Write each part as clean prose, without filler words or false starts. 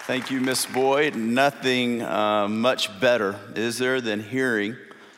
Thank you, Miss Boyd. Nothing much better, is there, than hearing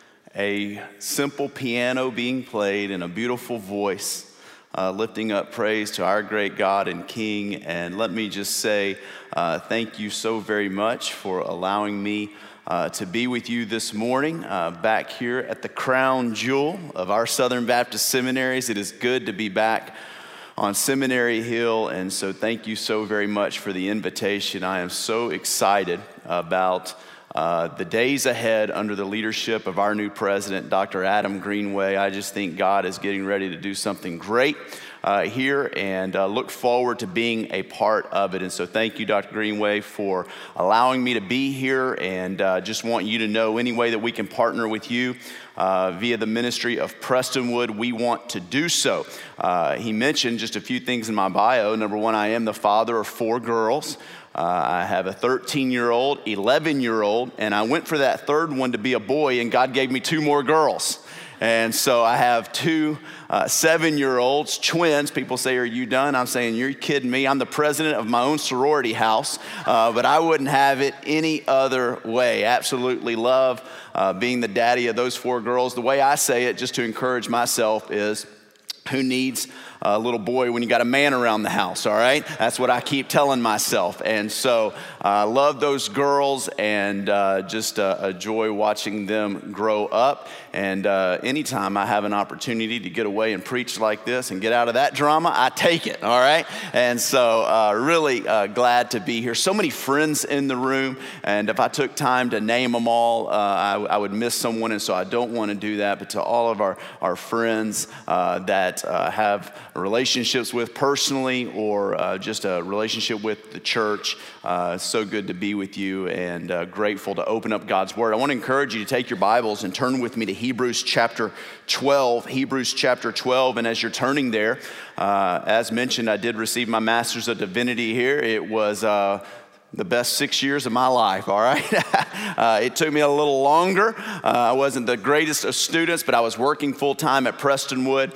a simple piano being played and a beautiful voice lifting up praise to our great God and King. And let me just say thank you so very much for allowing me to be with you this morning back here at the crown jewel of our Southern Baptist seminaries. It is good to be back on Seminary Hill, and so thank you so very much for the invitation. I am so excited about the days ahead under the leadership of our new president, Dr. Adam Greenway. I just think God is getting ready to do something great here, and look forward to being a part of it. And so thank you, Dr. Greenway, for allowing me to be here, and just want you to know any way that we can partner with you via the ministry of Prestonwood, we want to do so. He mentioned just a few things in my bio. Number one, I am the father of 4 girls. I have a 13-year-old, 11-year-old, and I went for that third one to be a boy, and God gave me 2 more girls. And so I have 2 7-year-olds, twins. People say, "Are you done?" I'm saying, "You're kidding me. I'm the president of my own sorority house, but I wouldn't have it any other way." Absolutely love being the daddy of those 4 girls. The way I say it, just to encourage myself, is who needs a little boy when you got a man around the house, all right? That's what I keep telling myself. And so I love those girls, and just a joy watching them grow up. And anytime I have an opportunity to get away and preach like this and get out of that drama, I take it, all right? And so really glad to be here. So many friends in the room, and if I took time to name them all, I would miss someone, and so I don't want to do that. But to all of our friends that have relationships with personally, or just a relationship with the church, so good to be with you, and grateful to open up God's Word. I want to encourage you to take your Bibles and turn with me to Hebrews chapter 12. Hebrews chapter 12, and as you're turning there, as mentioned, I did receive my Master's of Divinity here. It was the best 6 years of my life, all right? It took me a little longer. I wasn't the greatest of students, but I was working full-time at Prestonwood.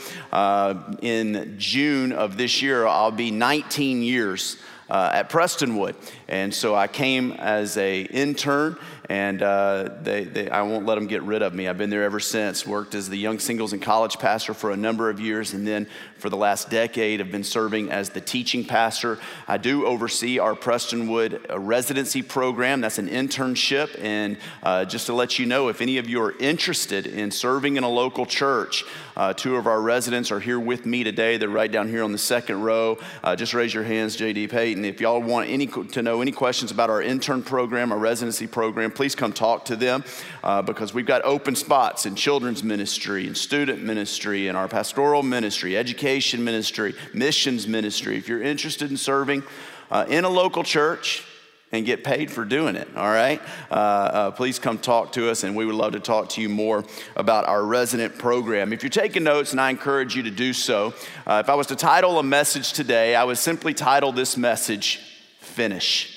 In June of this year, I'll be 19 years at Prestonwood. And so I came as an intern, and I won't let them get rid of me. I've been there ever since. Worked as the young singles and college pastor for a number of years, and then for the last decade, I've been serving as the teaching pastor. I do oversee our Prestonwood residency program. That's an internship, and just to let you know, if any of you are interested in serving in a local church, 2 of our residents are here with me today. They're right down here on the second row. Just raise your hands, J.D. Payton. If y'all want to know any questions about our intern program, our residency program, please come talk to them, because we've got open spots in children's ministry and student ministry and our pastoral ministry, education ministry, missions ministry. If you're interested in serving in a local church and get paid for doing it, all right? Please come talk to us, and we would love to talk to you more about our resident program. If you're taking notes, and I encourage you to do so, if I was to title a message today, I would simply title this message, Finish.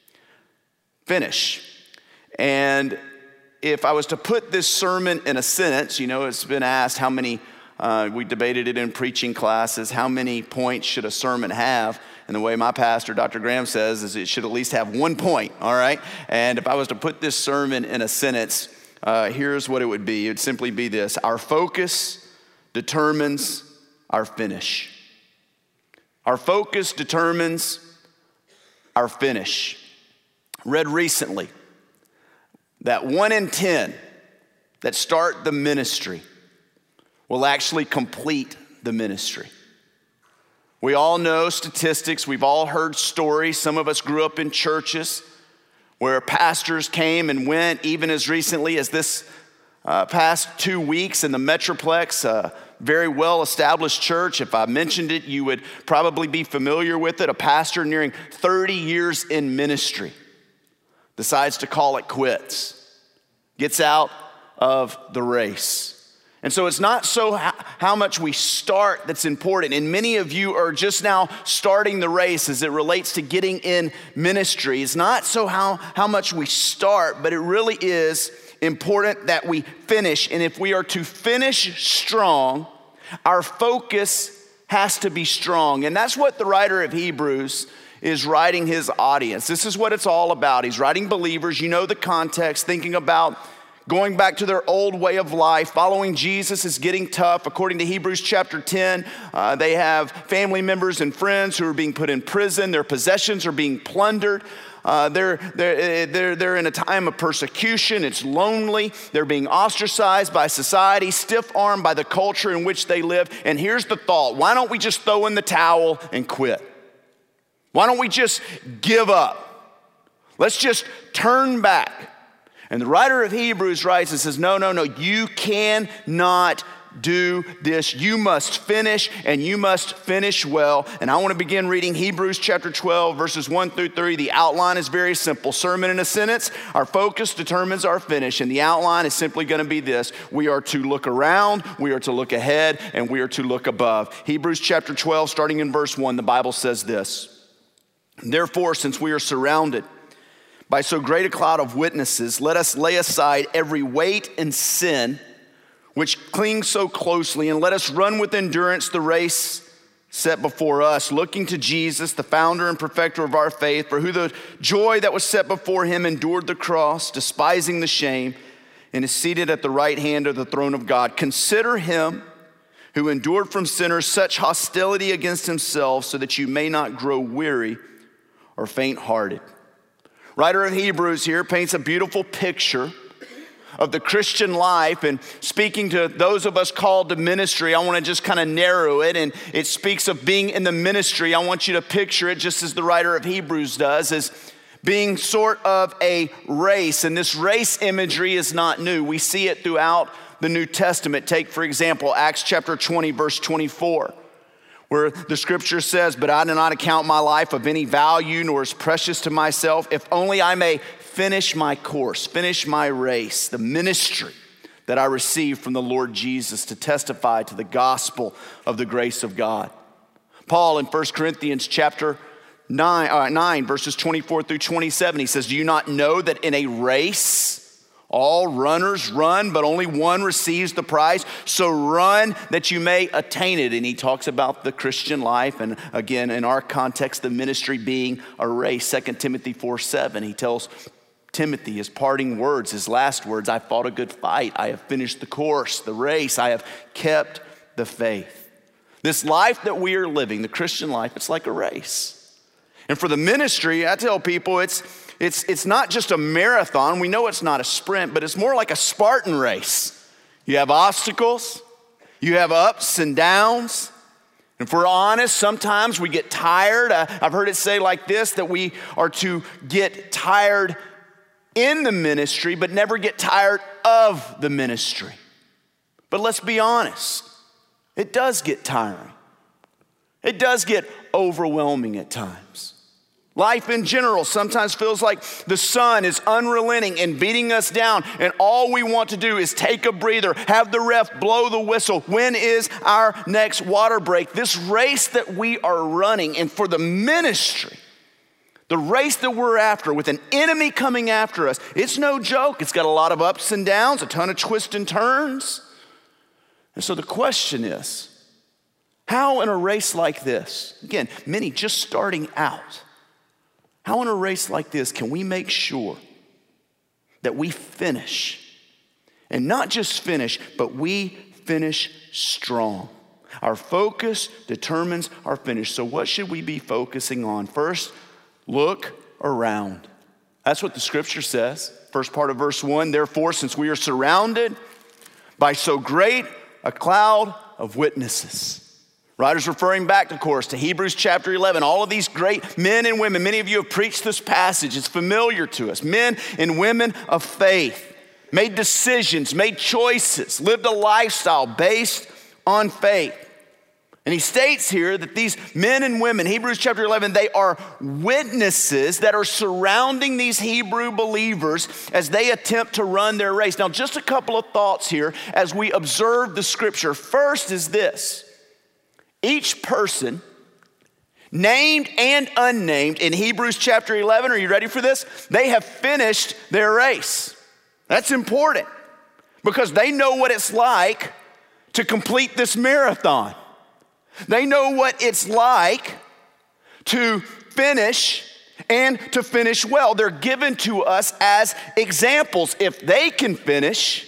Finish. And if I was to put this sermon in a sentence, it's been asked how many, we debated it in preaching classes, how many points should a sermon have? And the way my pastor, Dr. Graham, says is it should at least have 1 point, all right? And if I was to put this sermon in a sentence, here's what it would be. It would simply be this: our focus determines our finish. Our focus determines our finish. Read recently that 1 in 10 that start the ministry will actually complete the ministry. We all know statistics. We've all heard stories. Some of us grew up in churches where pastors came and went, even as recently as this past 2 weeks in the Metroplex, a very well-established church. If I mentioned it, you would probably be familiar with it. A pastor nearing 30 years in ministry decides to call it quits, gets out of the race. And so it's not so how much we start that's important. And many of you are just now starting the race as it relates to getting in ministry. It's not so how much we start, but it really is important that we finish. And if we are to finish strong, our focus has to be strong. And that's what the writer of Hebrews is writing his audience. This is what it's all about. He's writing believers, you know the context, thinking about going back to their old way of life. Following Jesus is getting tough. According to Hebrews chapter 10, they have family members and friends who are being put in prison. Their possessions are being plundered. They're in a time of persecution. It's lonely. They're being ostracized by society, stiff-armed by the culture in which they live. And here's the thought: why don't we just throw in the towel and quit? Why don't we just give up? Let's just turn back. And the writer of Hebrews writes and says, no, you cannot do this. You must finish, and you must finish well. And I want to begin reading Hebrews chapter 12, verses 1 through 3. The outline is very simple. Sermon in a sentence. Our focus determines our finish. And the outline is simply going to be this: we are to look around, we are to look ahead, and we are to look above. Hebrews chapter 12, starting in verse 1, the Bible says this: therefore, since we are surrounded by so great a cloud of witnesses, let us lay aside every weight and sin which clings so closely, and let us run with endurance the race set before us, looking to Jesus, the founder and perfecter of our faith, for who the joy that was set before him endured the cross, despising the shame, and is seated at the right hand of the throne of God. Consider him who endured from sinners such hostility against himself, so that you may not grow weary or faint-hearted. Writer of Hebrews here paints a beautiful picture of the Christian life, and speaking to those of us called to ministry, I want to just kind of narrow it, and it speaks of being in the ministry. I want you to picture it just as the writer of Hebrews does, as being sort of a race, and this race imagery is not new. We see it throughout the New Testament. Take, for example, Acts chapter 20, verse 24. Where the scripture says, but I do not account my life of any value, nor as precious to myself, if only I may finish my course, finish my race, the ministry that I received from the Lord Jesus to testify to the gospel of the grace of God. Paul in 1 Corinthians chapter 9, verses 24 through 27, he says, do you not know that in a race all runners run, but only one receives the prize? So run that you may attain it. And he talks about the Christian life, and again, in our context, the ministry being a race. 2 Timothy 4:7, he tells Timothy his parting words, his last words: I fought a good fight. I have finished the course, the race. I have kept the faith. This life that we are living, the Christian life, it's like a race. And for the ministry, I tell people it's not just a marathon. We know it's not a sprint, but it's more like a Spartan race. You have obstacles, you have ups and downs. And if we're honest, sometimes we get tired. I've heard it say like this, that we are to get tired in the ministry, but never get tired of the ministry. But let's be honest, it does get tiring. It does get overwhelming at times. Life in general sometimes feels like the sun is unrelenting and beating us down, and all we want to do is take a breather, have the ref blow the whistle. When is our next water break? This race that we are running, and for the ministry, the race that we're after with an enemy coming after us, it's no joke. It's got a lot of ups and downs, a ton of twists and turns. And so the question is, how in a race like this, again, many just starting out, how in a race like this can we make sure that we finish? And not just finish, but we finish strong. Our focus determines our finish. So what should we be focusing on? First, look around. That's what the scripture says. First part of verse 1, therefore, since we are surrounded by so great a cloud of witnesses. Writer's referring back, of course, to Hebrews chapter 11. All of these great men and women, many of you have preached this passage. It's familiar to us. Men and women of faith made decisions, made choices, lived a lifestyle based on faith. And he states here that these men and women, Hebrews chapter 11, they are witnesses that are surrounding these Hebrew believers as they attempt to run their race. Now, just a couple of thoughts here as we observe the scripture. First is this: each person, named and unnamed, in Hebrews chapter 11, are you ready for this? They have finished their race. That's important because they know what it's like to complete this marathon. They know what it's like to finish and to finish well. They're given to us as examples. If they can finish,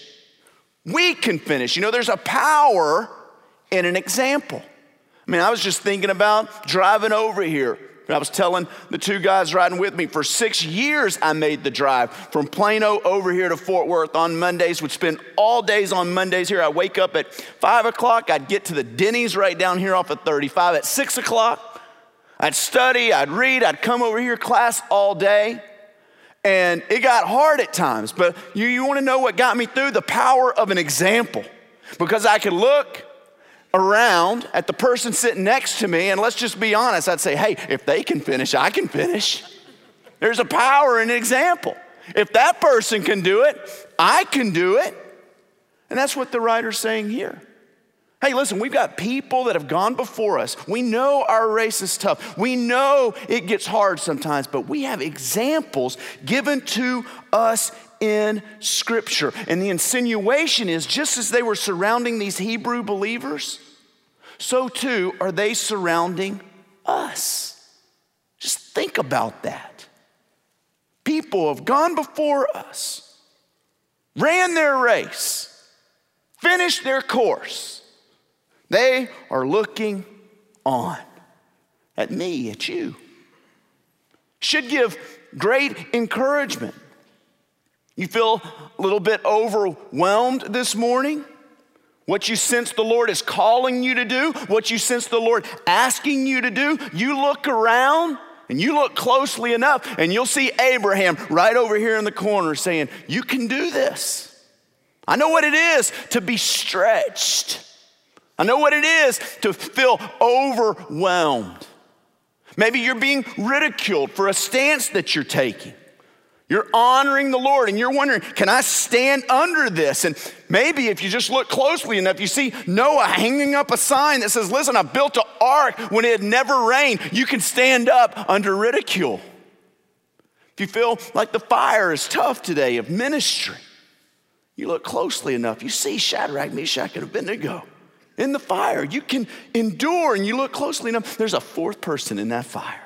we can finish. You know, there's a power in an example. I mean, I was just thinking about driving over here. I was telling the two guys riding with me, for 6 years I made the drive from Plano over here to Fort Worth on Mondays, would spend all days on Mondays here. I'd wake up at 5 o'clock, I'd get to the Denny's right down here off of 35 at 6 o'clock. I'd study, I'd read, I'd come over here, class all day. And it got hard at times, but you want to know what got me through? The power of an example. Because I could look around at the person sitting next to me, and let's just be honest, I'd say, hey, if they can finish, I can finish. There's a power in an example. If that person can do it, I can do it. And that's what the writer's saying here. Hey, listen, we've got people that have gone before us. We know our race is tough. We know it gets hard sometimes, but we have examples given to us in Scripture. And the insinuation is, just as they were surrounding these Hebrew believers, so too are they surrounding us. Just think about that. People have gone before us, ran their race, finished their course. They are looking on at me, at you. Should give great encouragement. You feel a little bit overwhelmed this morning? What you sense the Lord is calling you to do, what you sense the Lord asking you to do, you look around and you look closely enough and you'll see Abraham right over here in the corner saying, you can do this. I know what it is to be stretched. I know what it is to feel overwhelmed. Maybe you're being ridiculed for a stance that you're taking. You're honoring the Lord and you're wondering, can I stand under this? And maybe if you just look closely enough, you see Noah hanging up a sign that says, listen, I built an ark when it had never rained. You can stand up under ridicule. If you feel like the fire is tough today of ministry, you look closely enough, you see Shadrach, Meshach, and Abednego in the fire. You can endure, and you look closely enough, there's a fourth person in that fire.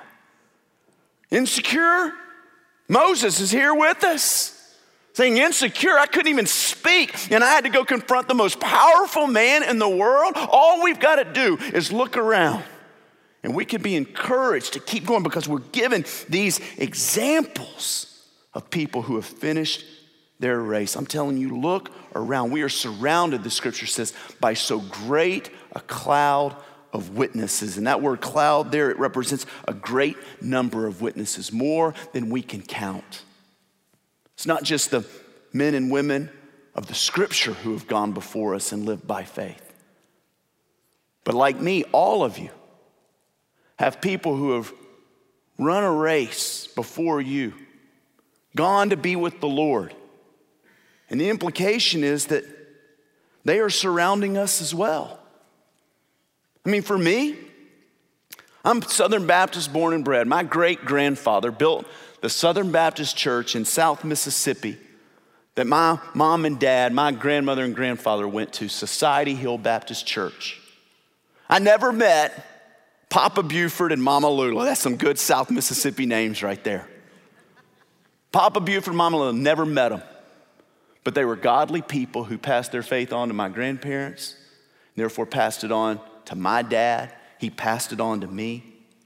Insecure? Moses is here with us, saying insecure, I couldn't even speak, and I had to go confront the most powerful man in the world. All we've got to do is look around, and we can be encouraged to keep going because we're given these examples of people who have finished their race. I'm telling you, look around. We are surrounded, the scripture says, by so great a cloud of witnesses. And that word cloud there, it represents a great number of witnesses, more than we can count. It's not just the men and women of the scripture who have gone before us and lived by faith. But like me, all of you have people who have run a race before you, gone to be with the Lord. And the implication is that they are surrounding us as well. I mean, for me, I'm Southern Baptist born and bred. My great-grandfather built the Southern Baptist Church in South Mississippi that my mom and dad, my grandmother and grandfather went to, Society Hill Baptist Church. I never met Papa Buford and Mama Lula. That's some good South Mississippi names right there. Papa Buford and Mama Lula, never met them. But they were godly people who passed their faith on to my grandparents, and therefore passed it on to my dad. He passed it on to me.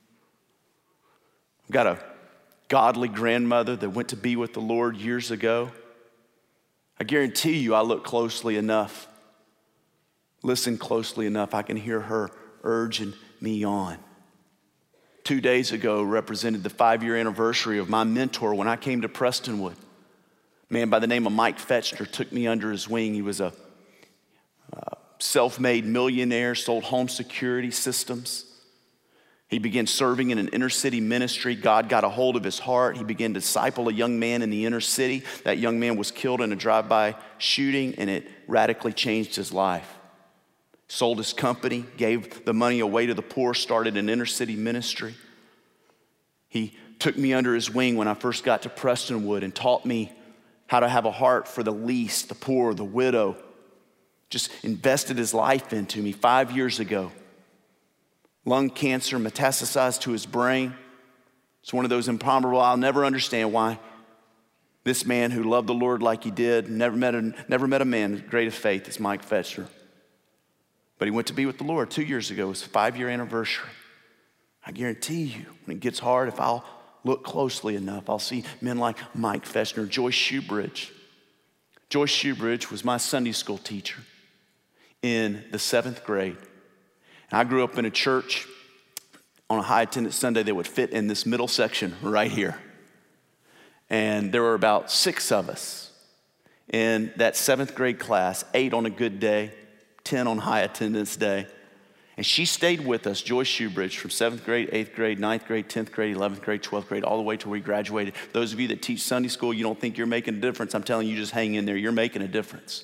I've got a godly grandmother that went to be with the Lord years ago. I guarantee you, I look closely enough, listen closely enough, I can hear her urging me on. 2 days ago represented the 5-year anniversary of my mentor when I came to Prestonwood. A man by the name of Mike Fetchner took me under his wing. He was a self-made millionaire, sold home security systems. He began serving in an inner city ministry. God got a hold of his heart. He began to disciple a young man in the inner city. That young man was killed in a drive-by shooting, and it radically changed his life. Sold his company, gave the money away to the poor, started an inner city ministry. He took me under his wing when I first got to Prestonwood and taught me how to have a heart for the least, the poor, the widow. Just invested his life into me 5 years ago. Lung cancer metastasized to his brain. It's one of those imponderable, I'll never understand why this man who loved the Lord like he did, never met a man as great of faith as Mike Fetzer. But he went to be with the Lord 2 years ago. It was a 5-year anniversary. I guarantee you, when it gets hard, if I'll look closely enough, I'll see men like Mike Fetzer, Joyce Shoebridge. Joyce Shoebridge was my Sunday school teacher in the 7th grade. And I grew up in a church on a high attendance Sunday that would fit in this middle section right here. And there were about 6 of us in that 7th grade class, 8 on a good day, 10 on high attendance day. And she stayed with us, Joyce Shoebridge, from 7th grade, 8th grade, 9th grade, 10th grade, 11th grade, 12th grade, all the way till we graduated. Those of you that teach Sunday school, you don't think you're making a difference. I'm telling you, just hang in there. You're making a difference.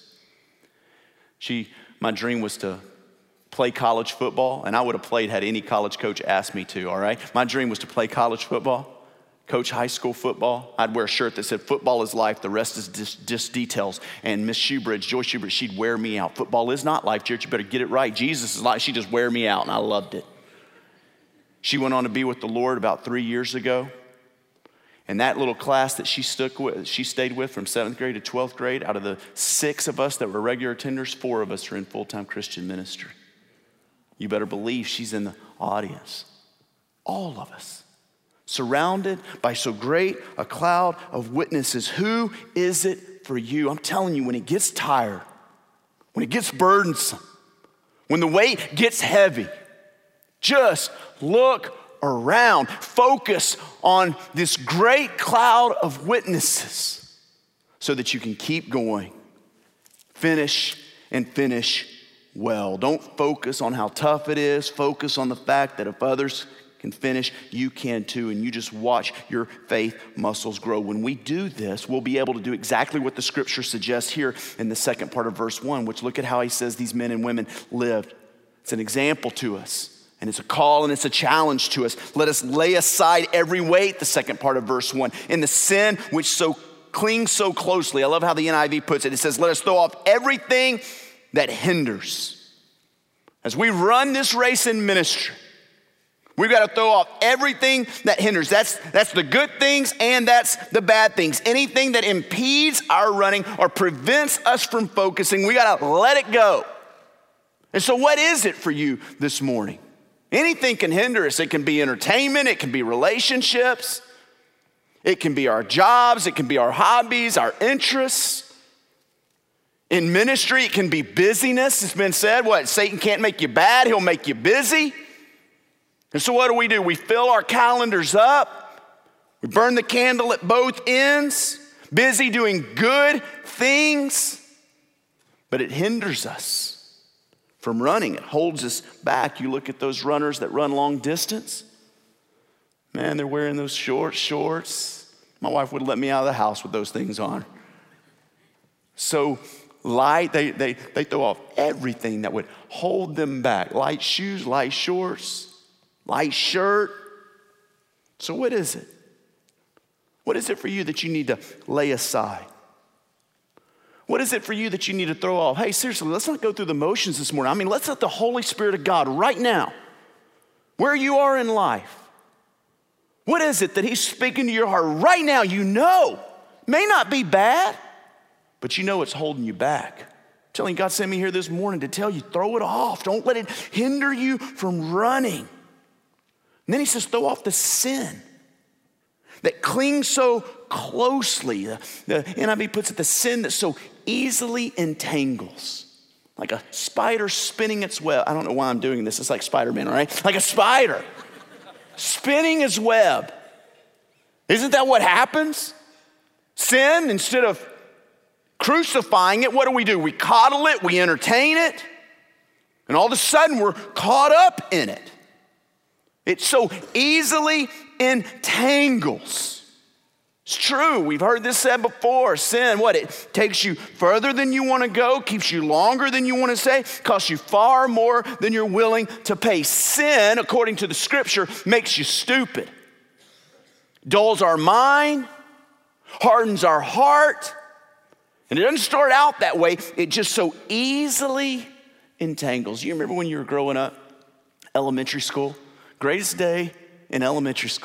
My dream was to play college football, and I would have played had any college coach asked me to, all right? My dream was to play college football, coach high school football. I'd wear a shirt that said, "Football is life, the rest is just details." And Miss Shoebridge, Joyce Shoebridge, she'd wear me out. Football is not life, church. You better get it right. Jesus is life. She'd just wear me out, and I loved it. She went on to be with the Lord about 3 years ago. And that little class that she stayed with from 7th grade to 12th grade, out of the 6 of us that were regular attenders, 4 of us are in full-time Christian ministry. You better believe she's in the audience. All of us. Surrounded by so great a cloud of witnesses. Who is it for you? I'm telling you, when it gets tired, when it gets burdensome, when the weight gets heavy, just look around. Focus on this great cloud of witnesses so that you can keep going. Finish well. Don't focus on how tough it is. Focus on the fact that if others can finish, you can too, and you just watch your faith muscles grow. When we do this, we'll be able to do exactly what the scripture suggests here in the second part of verse 1, which look at how he says these men and women lived. It's an example to us, and it's a call and it's a challenge to us. Let us lay aside every weight, the second part of verse 1, and the sin which so clings so closely. I love how the NIV puts it. It says, let us throw off everything that hinders. As we run this race in ministry, we've got to throw off everything that hinders. That's the good things and that's the bad things. Anything that impedes our running or prevents us from focusing, we got to let it go. And so what is it for you this morning? Anything can hinder us. It can be entertainment. It can be relationships. It can be our jobs. It can be our hobbies, our interests. In ministry, it can be busyness. It's been said, what? Satan can't make you bad. He'll make you busy. And so what do? We fill our calendars up. We burn the candle at both ends, busy doing good things, but it hinders us from running. It holds us back. You look at those runners that run long distance. Man, they're wearing those shorts. My wife wouldn't let me out of the house with those things on. So light, they throw off everything that would hold them back. Light shoes, light shorts, light shirt. So what is it? What is it for you that you need to lay aside? What is it for you that you need to throw off? Hey, seriously, let's not go through the motions this morning. I mean, let's let the Holy Spirit of God right now, where you are in life, what is it that he's speaking to your heart right now? You know, may not be bad, but you know it's holding you back. I'm telling you, God sent me here this morning to tell you, throw it off. Don't let it hinder you from running. And then he says, throw off the sin that clings so closely. The NIV puts it, the sin that so easily entangles. Like a spider spinning its web. I don't know why I'm doing this. It's like Spider-Man, all right? Like a spider spinning its web. Isn't that what happens? Sin, instead of crucifying it, what do? We coddle it, we entertain it, and all of a sudden we're caught up in it. It so easily entangles. It's true. We've heard this said before. Sin, what? It takes you further than you want to go, keeps you longer than you want to stay, costs you far more than you're willing to pay. Sin, according to the scripture, makes you stupid. Dulls our mind, hardens our heart. And it doesn't start out that way. It just so easily entangles. You remember when you were growing up, elementary school? Greatest day in elementary school.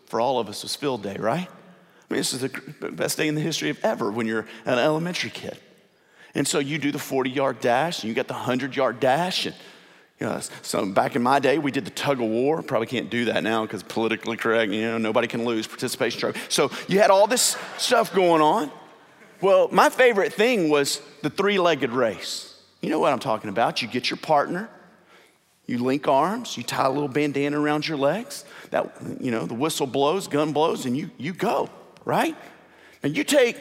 for all of us was field day, right? I mean, this is the best day in the history of ever when you're an elementary kid. And so you do the 40-yard dash, and you got the 100-yard dash. And, so back in my day, we did the tug of war. Probably can't do that now because politically correct, nobody can lose, participation trophy. So you had all this stuff going on. Well, my favorite thing was the three-legged race. You know what I'm talking about. You get your partner, you link arms, you tie a little bandana around your legs. The whistle blows, gun blows, and you go, right? And you take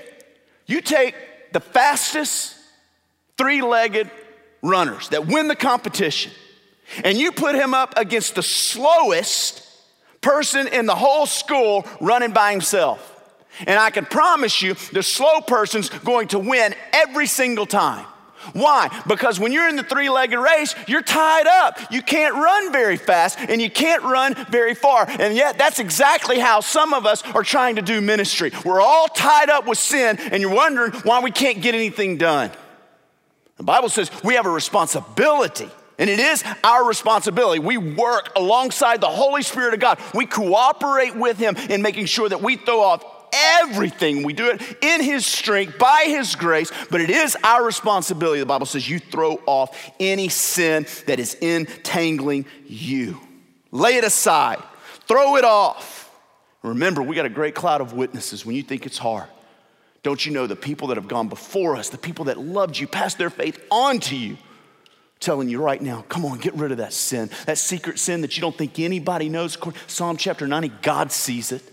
the fastest three-legged runners that win the competition, and you put him up against the slowest person in the whole school running by himself. And I can promise you the slow person's going to win every single time. Why? Because when you're in the three-legged race, you're tied up. You can't run very fast and you can't run very far. And yet that's exactly how some of us are trying to do ministry. We're all tied up with sin and you're wondering why we can't get anything done. The Bible says we have a responsibility, and it is our responsibility. We work alongside the Holy Spirit of God. We cooperate with him in making sure that we throw off everything. We do it in his strength, by his grace, but it is our responsibility. The Bible says you throw off any sin that is entangling you. Lay it aside. Throw it off. Remember, we got a great cloud of witnesses when you think it's hard. Don't you know the people that have gone before us, the people that loved you, passed their faith on to you, telling you right now, come on, get rid of that sin, that secret sin that you don't think anybody knows. Psalm chapter 90, God sees it.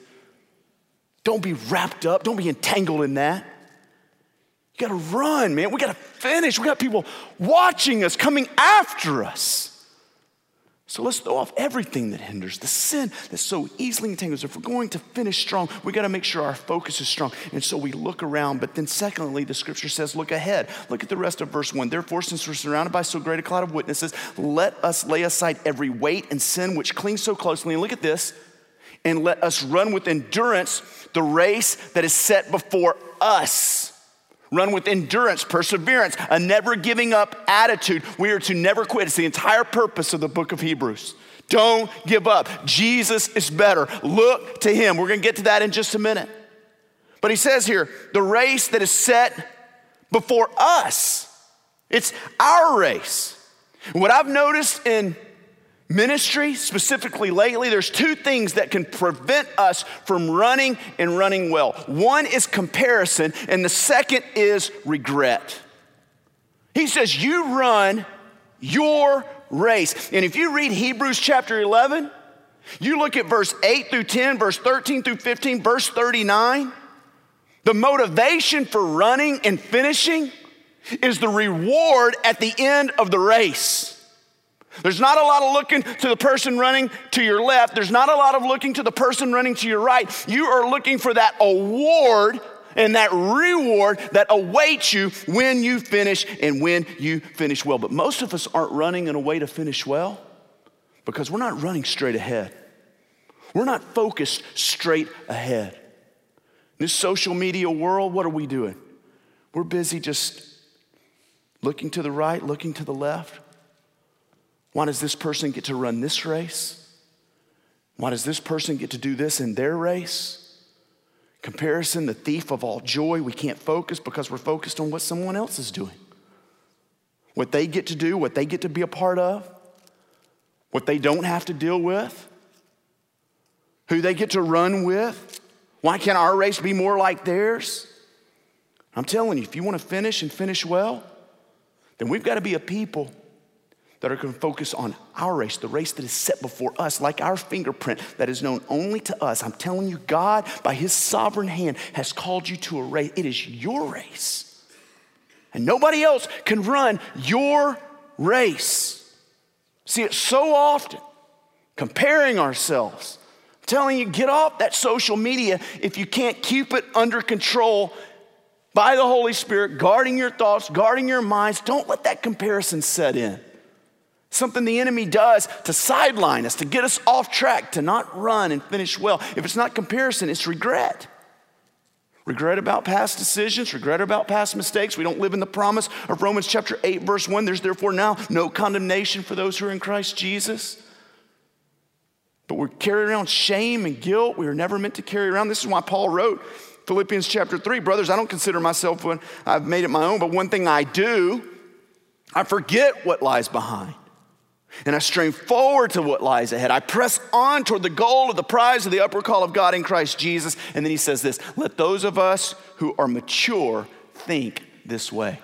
Don't be wrapped up. Don't be entangled in that. You got to run, man. We got to finish. We got people watching us, coming after us. So let's throw off everything that hinders, the sin that so easily entangles. If we're going to finish strong, we got to make sure our focus is strong. And so we look around. But then secondly, the scripture says, look ahead. Look at the rest of verse 1. Therefore, since we're surrounded by so great a cloud of witnesses, let us lay aside every weight and sin which clings so closely. And look at this. And let us run with endurance the race that is set before us. Run with endurance, perseverance, a never giving up attitude. We are to never quit. It's the entire purpose of the book of Hebrews. Don't give up. Jesus is better. Look to him. We're going to get to that in just a minute. But he says here, the race that is set before us. It's our race. And what I've noticed in ministry, specifically lately, there's two things that can prevent us from running and running well. One is comparison, and the second is regret. He says, you run your race. And if you read Hebrews chapter 11, you look at verse 8 through 10, verse 13 through 15, verse 39, the motivation for running and finishing is the reward at the end of the race. There's not a lot of looking to the person running to your left. There's not a lot of looking to the person running to your right. You are looking for that award and that reward that awaits you when you finish and when you finish well. But most of us aren't running in a way to finish well because we're not running straight ahead. We're not focused straight ahead. In this social media world, what are we doing? We're busy just looking to the right, looking to the left. Why does this person get to run this race? Why does this person get to do this in their race? Comparison, the thief of all joy. We can't focus because we're focused on what someone else is doing. What they get to do, what they get to be a part of, what they don't have to deal with, who they get to run with. Why can't our race be more like theirs? I'm telling you, if you want to finish and finish well, then we've got to be a people that are going to focus on our race, the race that is set before us, like our fingerprint that is known only to us. I'm telling you, God, by his sovereign hand, has called you to a race. It is your race. And nobody else can run your race. See it so often, comparing ourselves. I'm telling you, get off that social media if you can't keep it under control by the Holy Spirit, guarding your thoughts, guarding your minds. Don't let that comparison set in. Something the enemy does to sideline us, to get us off track, to not run and finish well. If it's not comparison, it's regret. Regret about past decisions, regret about past mistakes. We don't live in the promise of Romans chapter 8, verse 1. There's therefore now no condemnation for those who are in Christ Jesus. But we carry around shame and guilt we were never meant to carry around. This is why Paul wrote Philippians chapter 3, brothers, I don't consider myself when I've made it my own, but one thing I do, I forget what lies behind. And I strain forward to what lies ahead. I press on toward the goal of the prize of the upward call of God in Christ Jesus. And then he says this, let those of us who are mature think this way.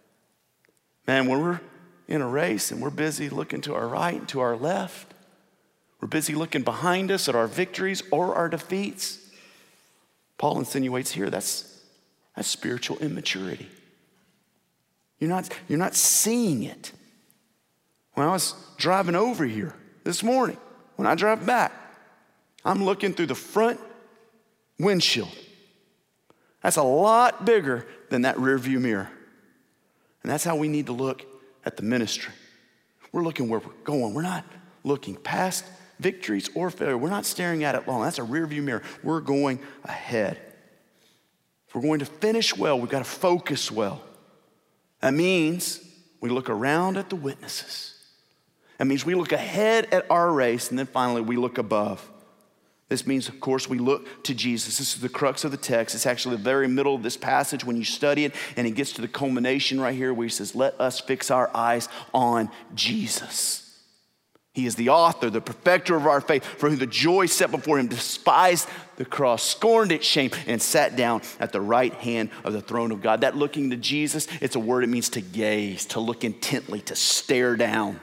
Man, when we're in a race and we're busy looking to our right and to our left, we're busy looking behind us at our victories or our defeats, Paul insinuates here that's spiritual immaturity. You're not seeing it. When I was driving over here this morning, when I drive back, I'm looking through the front windshield. That's a lot bigger than that rear view mirror. And that's how we need to look at the ministry. We're looking where we're going. We're not looking past victories or failure. We're not staring at it long. That's a rear view mirror. We're going ahead. If we're going to finish well, we've got to focus well. That means we look around at the witnesses. That means we look ahead at our race, and then finally we look above. This means, of course, we look to Jesus. This is the crux of the text. It's actually the very middle of this passage when you study it, and it gets to the culmination right here where he says, let us fix our eyes on Jesus. He is the author, the perfecter of our faith, for whom the joy set before him despised the cross, scorned its shame, and sat down at the right hand of the throne of God. That looking to Jesus, it's a word, it means to gaze, to look intently, to stare down.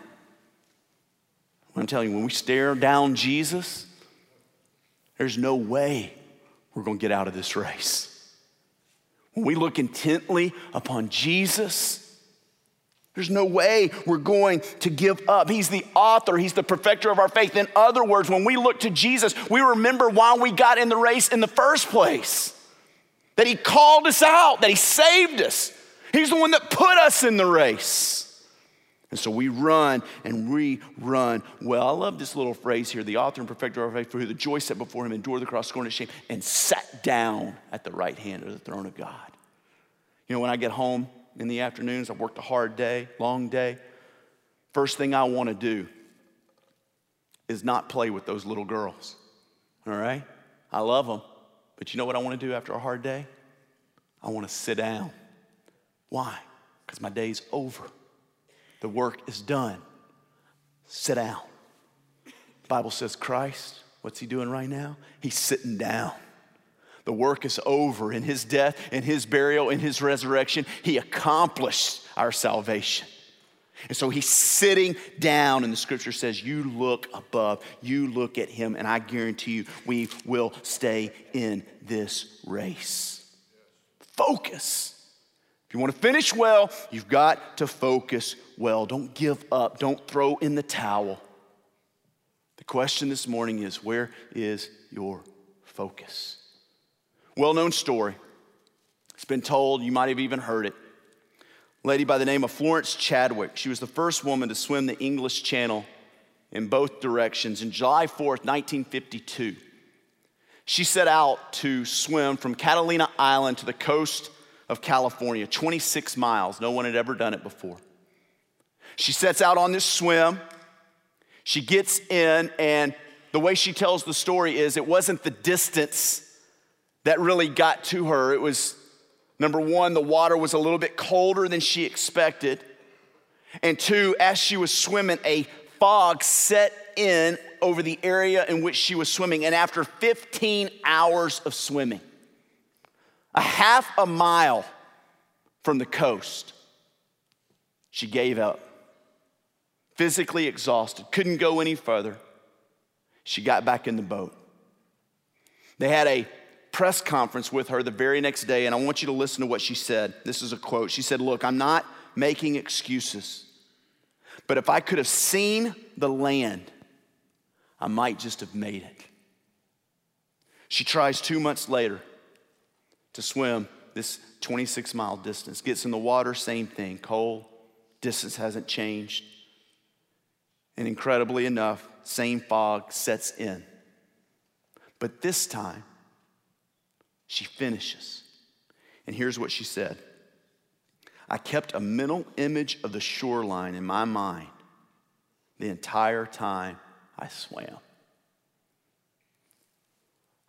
I'm telling you, when we stare down Jesus, there's no way we're going to get out of this race. When we look intently upon Jesus, there's no way we're going to give up. He's the author. He's the perfecter of our faith. In other words, when we look to Jesus, we remember why we got in the race in the first place. That he called us out, that he saved us. He's the one that put us in the race. And so we run and we run well. I love this little phrase here, the author and perfecter of our faith, for who the joy set before him endured the cross, scorned its shame, and sat down at the right hand of the throne of God. You know, when I get home in the afternoons, I've worked a hard day, long day. First thing I want to do is not play with those little girls, all right? I love them, but you know what I want to do after a hard day? I want to sit down. Why? Because my day's over. The work is done. Sit down. The Bible says Christ, what's he doing right now? He's sitting down. The work is over. In his death, in his burial, in his resurrection, he accomplished our salvation. And so he's sitting down, and the scripture says, you look above, you look at him, and I guarantee you we will stay in this race. Focus. If you want to finish well, you've got to focus well. Don't give up. Don't throw in the towel. The question this morning is, where is your focus? Well-known story. It's been told. You might have even heard it. A lady by the name of Florence Chadwick. She was the first woman to swim the English Channel in both directions. On July 4th, 1952, she set out to swim from Catalina Island to the coast of California, 26 miles. No one had ever done it before. She sets out on this swim. She gets in, and the way she tells the story is it wasn't the distance that really got to her. It was, number one, the water was a little bit colder than she expected. And two, as she was swimming, a fog set in over the area in which she was swimming. And after 15 hours of swimming, a half a mile from the coast, she gave up. Physically exhausted, couldn't go any further. She got back in the boat. They had a press conference with her the very next day, and I want you to listen to what she said. This is a quote. She said, "Look, I'm not making excuses, but if I could have seen the land, I might just have made it." She tries 2 months later to swim this 26-mile distance. Gets in the water, same thing, cold, distance hasn't changed. And incredibly enough, same fog sets in. But this time, she finishes. And here's what she said. "I kept a mental image of the shoreline in my mind the entire time I swam."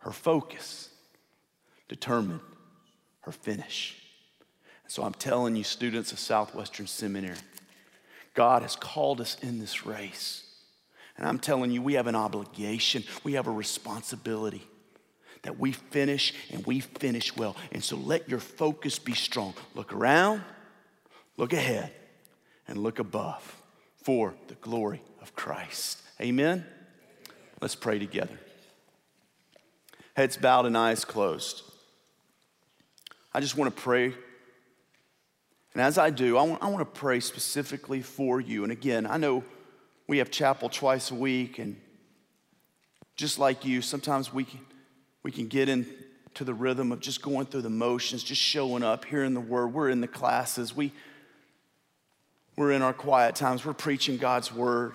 her focus determined her finish. And so I'm telling you, students of Southwestern Seminary, God has called us in this race. And I'm telling you, we have an obligation, we have a responsibility that we finish and we finish well. And so let your focus be strong. Look around, look ahead, and look above for the glory of Christ. Amen? Let's pray together. Heads bowed and eyes closed. I just want to pray. And as I do, I want to pray specifically for you. And again, I know we have chapel twice a week, and just like you, sometimes we can get into the rhythm of just going through the motions, just showing up, hearing the word. We're in the classes. We're in our quiet times. We're preaching God's word.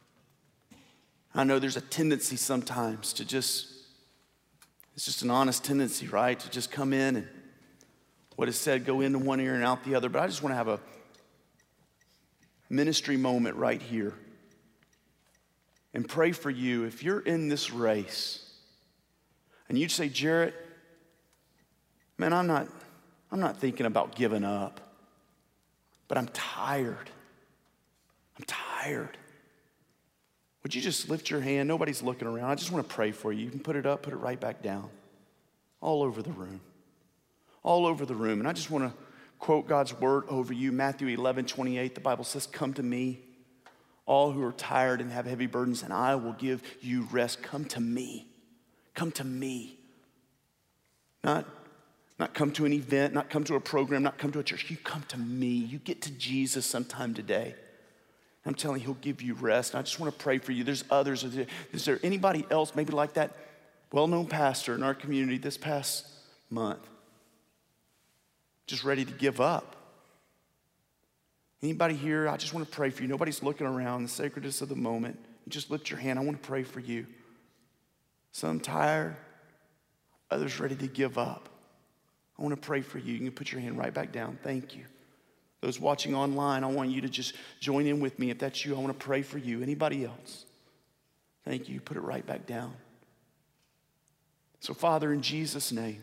I know there's a tendency sometimes to it's just an honest tendency, right? To just come in and what is said go into one ear and out the other. But I just want to have a ministry moment right here and pray for you. If you're in this race and you'd say, Jarrett, man, I'm not thinking about giving up, but I'm tired. I'm tired. Would you just lift your hand? Nobody's looking around. I just want to pray for you. You can put it up, put it right back down. All over the room. All over the room. And I just want to quote God's word over you. Matthew 11:28, the Bible says, come to me, all who are tired and have heavy burdens, and I will give you rest. Come to me. Come to me. Not come to an event, not come to a program, not come to a church. You come to me. You get to Jesus sometime today. I'm telling you, he'll give you rest. And I just want to pray for you. There's others. Is there anybody else maybe like that well-known pastor in our community this past month? Just ready to give up. Anybody here? I just want to pray for you. Nobody's looking around, the sacredness of the moment. You just lift your hand. I want to pray for you. Some tired, others ready to give up. I want to pray for you. You can put your hand right back down. Thank you. Those watching online, I want you to just join in with me. If that's you, I want to pray for you. Anybody else? Thank you. Put it right back down. So, Father, in Jesus' name,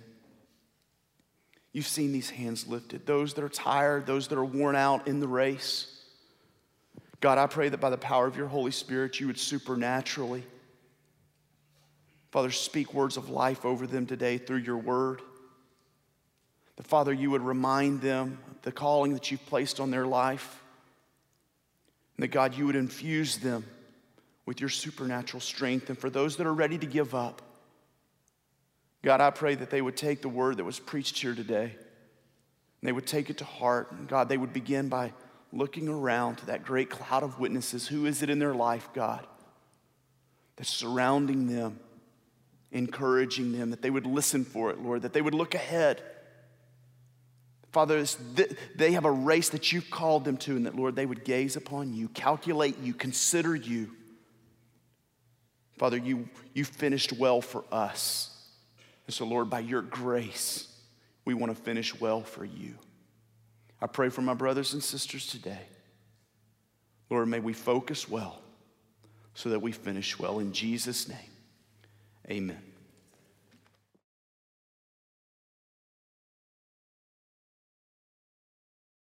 you've seen these hands lifted. Those that are tired, those that are worn out in the race. God, I pray that by the power of your Holy Spirit, you would supernaturally, Father, speak words of life over them today through your word. That, Father, you would remind them of the calling that you've placed on their life. And that, God, you would infuse them with your supernatural strength. And for those that are ready to give up, God, I pray that they would take the word that was preached here today, and they would take it to heart. And God, they would begin by looking around to that great cloud of witnesses. Who is it in their life, God, that's surrounding them, encouraging them, that they would listen for it, Lord, that they would look ahead. Father, they have a race that you've called them to, and that, Lord, they would gaze upon you, calculate you, consider you. Father, you finished well for us. And so, Lord, by your grace, we want to finish well for you. I pray for my brothers and sisters today. Lord, may we focus well so that we finish well. In Jesus' name, amen.